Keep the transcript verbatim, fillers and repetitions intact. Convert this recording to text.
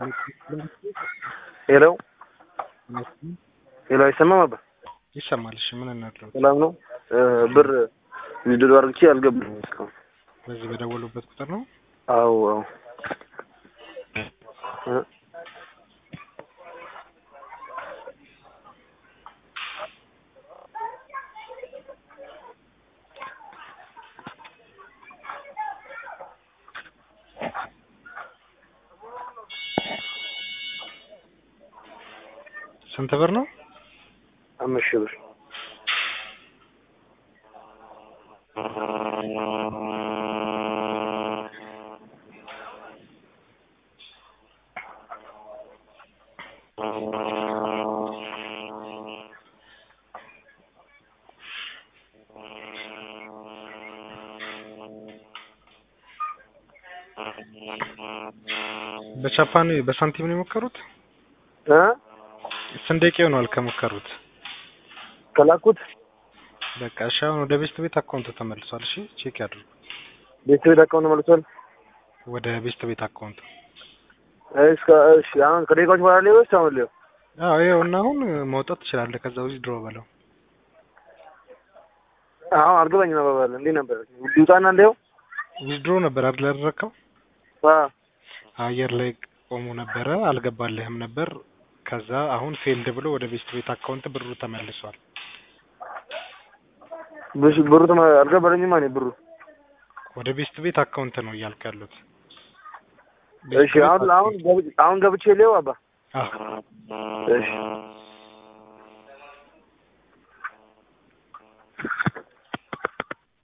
ሄሎ ሄሎ አይሰማም አባ ይሰማል። እሺ ምን እናድርግ? ሰላም ነው። ብር ቪዲዮ አርግቼ አልገባኝም እስካሁን። በዚህ በደወሉበት ቁጥር ነው? አዎ አዎ። ስንት ብር ነው? አምስት ሺህ ብር። በቻፓን በሳንቲም ነው የሞከሩት? እ ስንት ደቂቃ ሆኗል ከሞከሩት? ከላኩት በቃ እሺ፣ አሁን ወደ ቤስት ቤት አካውንት ተመልሷል። እሺ ቼክ ያድርጉ። ቤስት ቤት አካውንት ተመልሷል። ወደ ቤስት ቤት አካውንት እሺ እሺ። አሁን ከደቂቃዎች በኋላ ላይ ወይስ አሁን ላይ? አዎ ይኸው እና አሁን መውጣት ትችላለህ። ከዛ ውስጥ ድሮ በለው። አሁን አልገባኝም ነበር ባለ እንዴ ነበር ይውጣና እንደው ዊዝድሮ ነበር አይደል ያደረከው? አዎ አየር ላይ ቆሞ ነበረ፣ አልገባልህም ነበር። ከዛ አሁን ፌልድ ብሎ ወደ ቤስት ቤት አካውንት ብሩ ተመልሷል። ብሩ ብሩ አልገባልኝም ማለት ብሩ ወደ ቤስት ቤት አካውንት ነው እያልኩ ያሉት። እሺ አሁን አሁን አሁን ገብቼ ሌው አባ። አዎ እሺ